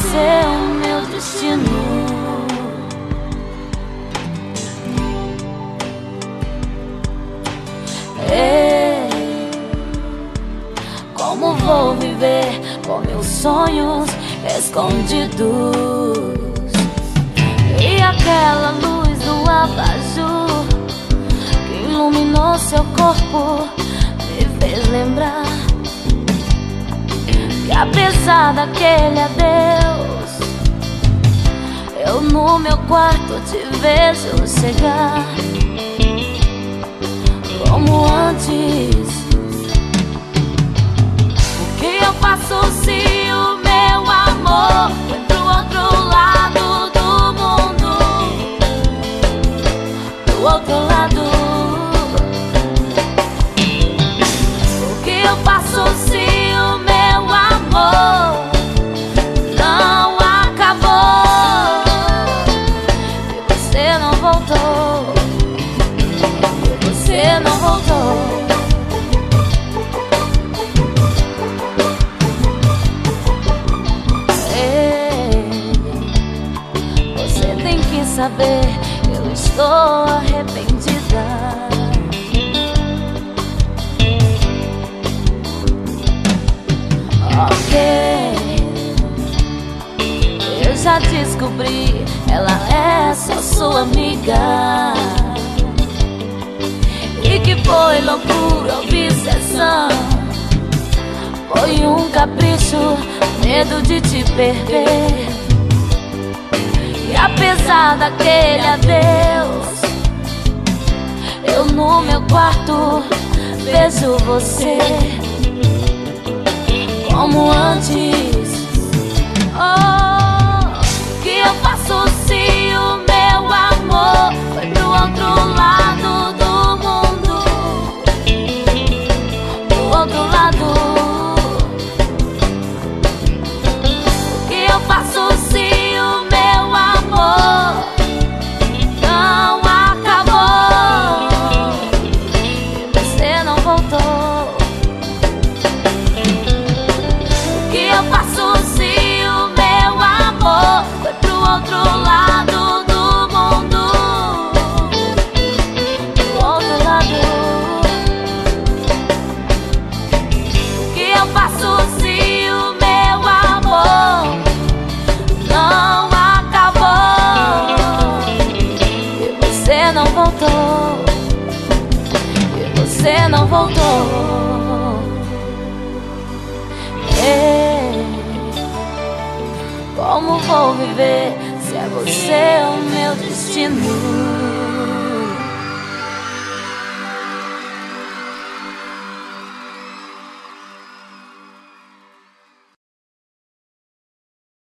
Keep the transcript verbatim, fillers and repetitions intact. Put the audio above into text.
você é o meu destino. Ei, como vou viver com meus sonhos escondidos? E aquela luz do abajur que iluminou seu corpo me fez lembrar que apesar daquele adeus, eu no meu quarto te vejo chegar como antes. O que eu faço se o meu amor foi pro outro lado do mundo? Do outro lado. O que eu faço se o meu amor não acabou e você não voltou? E você não voltou. Ei, você tem que saber, eu estou arrependida. Ok, eu já descobri, ela é só sua amiga, e que foi loucura, obsessão, foi um capricho, medo de te perder. E apesar daquele adeus, eu no meu quarto vejo você como antes. Oh, o que eu faço se o meu amor foi pro outro lado do mundo? Do outro lado. O que eu faço se o meu amor não acabou e você não voltou? O que eu faço se o meu amor foi pro outro lado do mundo? Do outro lado. O que eu faço se o meu amor não acabou e você não voltou? E você não voltou. Ei, como vou viver se é você o meu destino?